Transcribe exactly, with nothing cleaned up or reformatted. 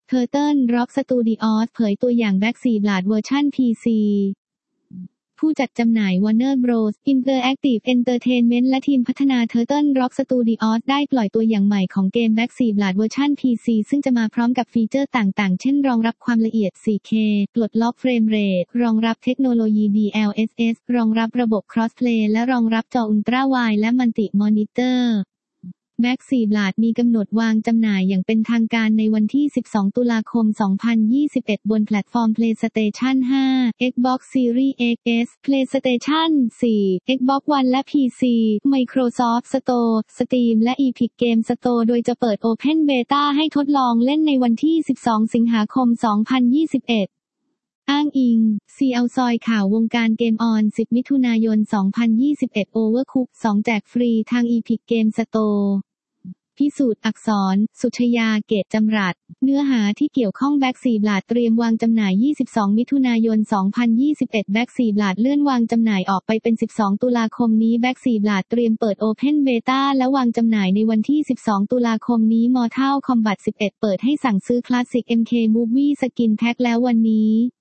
Turtle Rock Studios เผยตัวอย่าง Backseat เวอร์ชัน พี ซี ผู้จัดจำหน่าย Warner Bros. Interactive Entertainment และทีมพัฒนา Turtle Rock Studios ได้ปล่อยตัวอย่างใหม่ของเกม Backseat เวอร์ชัน พี ซี ซึ่งจะมาพร้อมกับฟีเจอร์ต่างๆเช่นรองรับความละเอียด โฟร์เค ปลดล็อกเฟรมเรทรองรับเทคโนโลยี ดี แอล เอส เอส รองรับระบบ Crossplay และรองรับจอ Ultra Wide และ Multi Monitor Backseat มีกำหนดวางจำหน่ายอย่างเป็นทางการในวันที่ สิบสอง ตุลาคม สองพันยี่สิบเอ็ด บนแพลตฟอร์ม PlayStation ห้า Xbox Series เอ็กซ์ เอส PlayStation โฟร์ Xbox One และ พี ซี Microsoft Store Steam และ Epic Games Store โดยจะเปิด Open Beta ให้ทดลองเล่นในวันที่ สิบสอง สิงหาคม สองพันยี่สิบเอ็ด อ้างอิง ซี แอล ซอยข่าววงการเกมออน สิบ มิถุนายน สองพันยี่สิบเอ็ด Overcooked สอง แจกฟรีทาง Epic Games Storeพิสูจน์อักษร สุชยา เกตจำรัด เนื้อหาที่เกี่ยวข้อง Backseat เตรียมวางจำหน่าย ยี่สิบสอง มิถุนายน สองพันยี่สิบเอ็ด Backseat เลื่อนวางจำหน่ายออกไปเป็น สิบสอง ตุลาคมนี้ Backseat เตรียมเปิด Open Beta และวางจำหน่ายในวันที่ สิบสอง ตุลาคมนี้ Mortal Kombat สิบเอ็ด เปิดให้สั่งซื้อ Classic เอ็ม เค Movie Skin Pack แล้ววันนี้